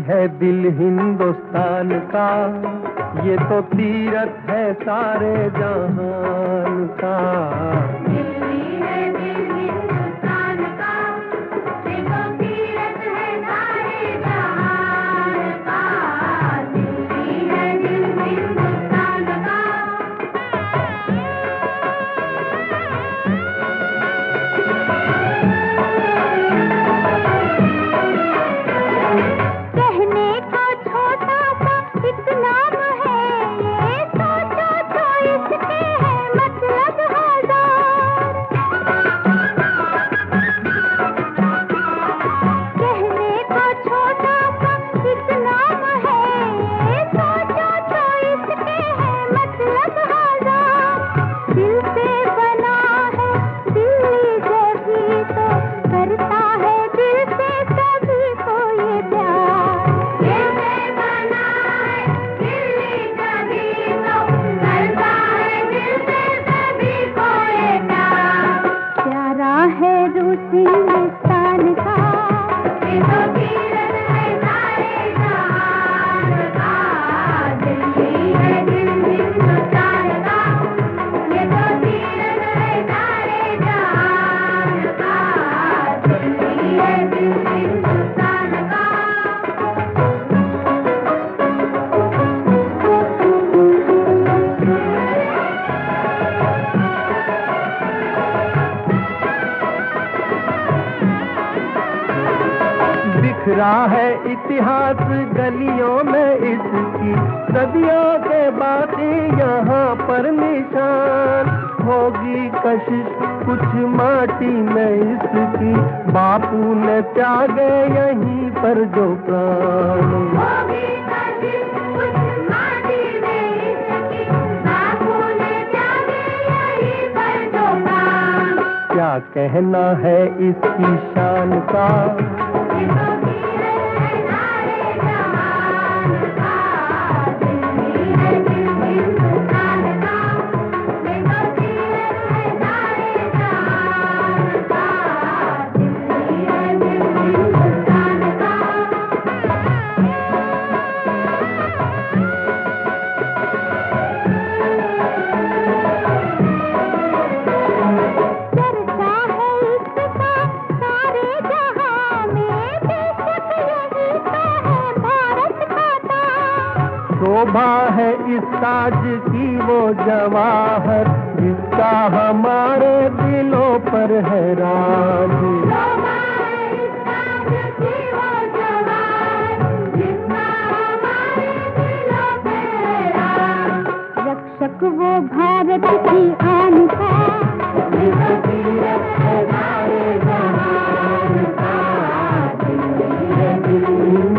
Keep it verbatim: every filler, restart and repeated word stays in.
है दिल हिंदुस्तान का, ये तो तीरथ है सारे जहान का। दिल्ली है दिल हिंदुस्तान का, ये तो तीरथ है सारे जहान का। दिल्ली है दिल हिंदुस्तान का। कहने को छोटा सा एक नाम है, ये सोचो तो इसके है मतलब हजार। कहने को छोटा सा एक नाम है, ये सोचो तो इसके है मतलब हजार। दिल से बना है दिल्ली जभी तो करता है दिल से सभी को ये प्यार। दिल से बना है दिल्ली जभी तो करता है दिल से सभी को ये प्यार। प्यारा है रूस हिंदुस्तान का, ये तो तीरथ है सारे जहान का। दिल्ली है दिल हिंदुस्तान का, ये तो तीरथ है सारे जहान का। दिल्ली है दिल हिंदुस्तान का। बिखरा है इतिहास गलियों में इसकी, सदियों के बाकी यहाँ पर निशान। होगी कशिश कुछ माटी में इसकी, बापू ने त्यागे यहीं पर जो प्राण। होगी कशिश कुछ माटी में इसकी, बापू ने त्यागे यहीं पर जो प्राण। क्या कहना है इसकी शान का, ये तो तीरथ है सारे जहान का। दिल्ली है दिल हिंदुस्तान का, ये तो तीरथ है सारे जहान का। दिल्ली है दिल हिंदुस्तान का। चर्चा है इसका सारे जहां में, बेशक यही तो है भारत का ताज। शोभा है इस ताज की वो जवाहर, जिसका हमारे दिलों पर है राज। शोभा है इस ताज की वो जवाहर, जिसका हमारे दिलों पे है राज। रक्षक वो भारत की आन का, ये तो तीरथ है सारे जहान का। दिल्ली है दिल